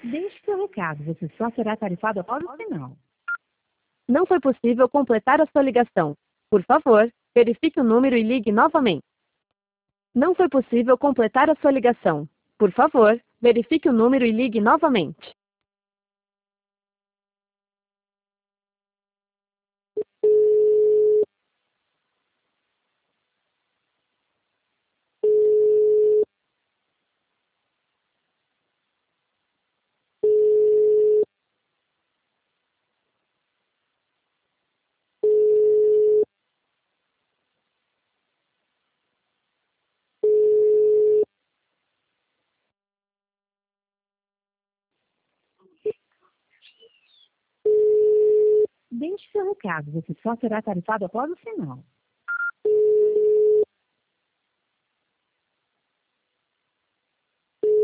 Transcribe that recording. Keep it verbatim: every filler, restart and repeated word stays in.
Deixe seu recado, você só será tarifado após o sinal. Não foi possível completar a sua ligação. Por favor, verifique o número e ligue novamente. Não foi possível completar a sua ligação. Por favor, verifique o número e ligue novamente. Deixe seu recado, você só será tarifado após o sinal.